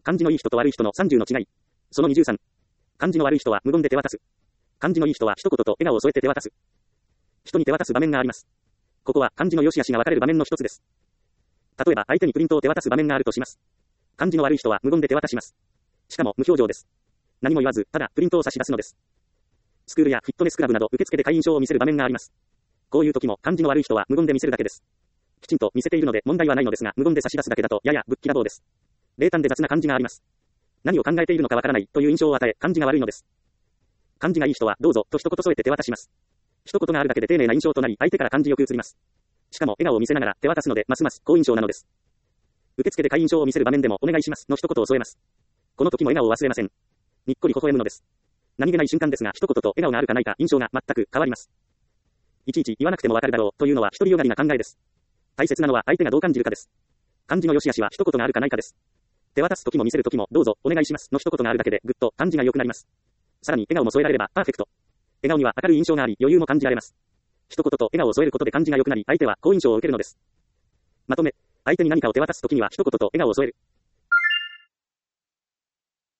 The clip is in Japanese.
感じのいい人と悪い人の30の違い。その23。感じの悪い人は無言で手渡す。感じのいい人は一言と笑顔を添えて手渡す。人に手渡す場面があります。ここは感じの良し悪しが分かれる場面の一つです。例えば相手にプリントを手渡す場面があるとします。感じの悪い人は無言で手渡します。しかも無表情です。何も言わず、ただプリントを差し出すのです。スクールやフィットネスクラブなど受付で会員証を見せる場面があります。こういう時も感じの悪い人は無言で見せるだけです。きちんと見せているので問題はないのですが、無言で差し出すだけだとややぶっきらぼうです。冷淡で雑な感じがあります。何を考えているのかわからないという印象を与え、感じが悪いのです。感じがいい人はどうぞと一言添えて手渡します。一言があるだけで丁寧な印象となり、相手から感じよく映ります。しかも笑顔を見せながら手渡すので、ますます好印象なのです。受付で会員証を見せる場面でもお願いしますの一言を添えます。この時も笑顔を忘れません。にっこり微笑むのです。何気ない瞬間ですが、一言と笑顔があるかないか印象が全く変わります。いちいち言わなくてもわかるだろうというのは独りよがりな考えです。大切なのは相手がどう感じるかです。感じの良し悪しは一言があるかないかです。手渡す時も見せる時もどうぞお願いしますの一言があるだけでぐっと感じが良くなります。さらに笑顔も添えられればパーフェクト。笑顔には明るい印象があり余裕も感じられます。一言と笑顔を添えることで感じが良くなり相手は好印象を受けるのです。まとめ、相手に何かを手渡す時には一言と笑顔を添える。